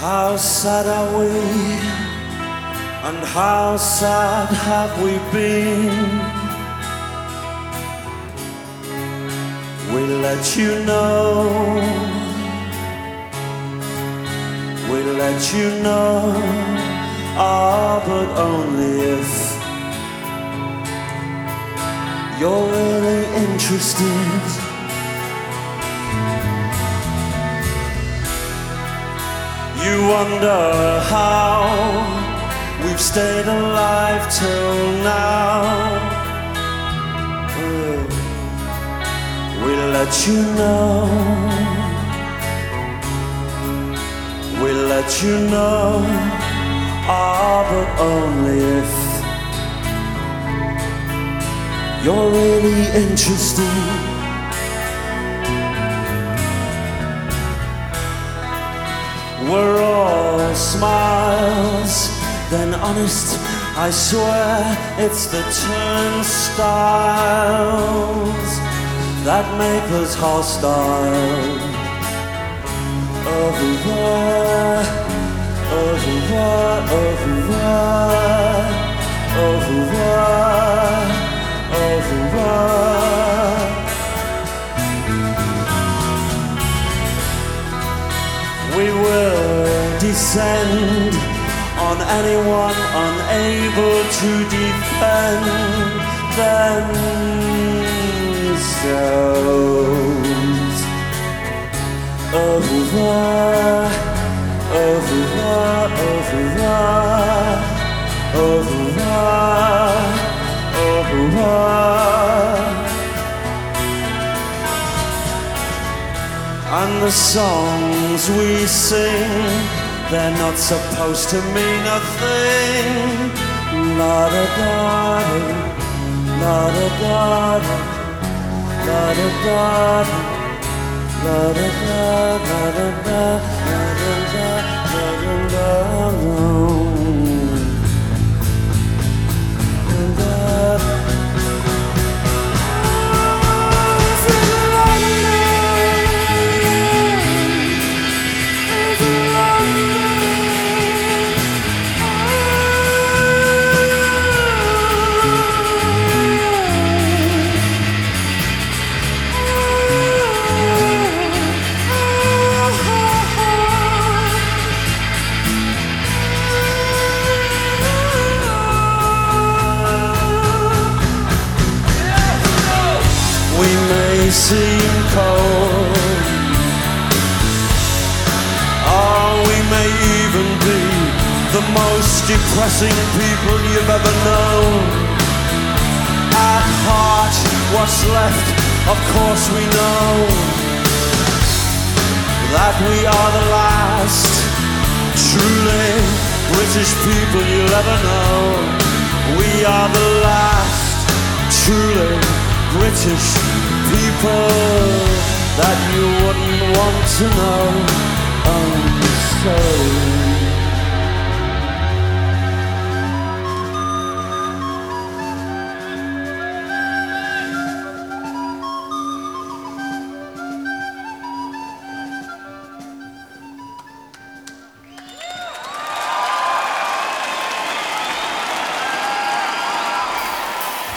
How sad are we, and how sad have we been? We let you know, we let you know, but only if you're really interested. You wonder how we've stayed alive till now. We let you know, we let you know, but only if you're really interested. We're all smiles, then honest, I swear it's the turnstiles that make us hostile. Over there, over there, over there, over there, over there. We will descend on anyone unable to defend themselves. Over there, over there, over there, over there, over there. And the songs we sing, they're not supposed to mean a thing. La da da da, la da da da, la da da da, la da da da da, la da da da da da. We may seem cold, we may even be the most depressing people you've ever known. At heart, what's left, of course we know that we are the last truly British people you'll ever know. We are the last truly British people that you wouldn't want to know. So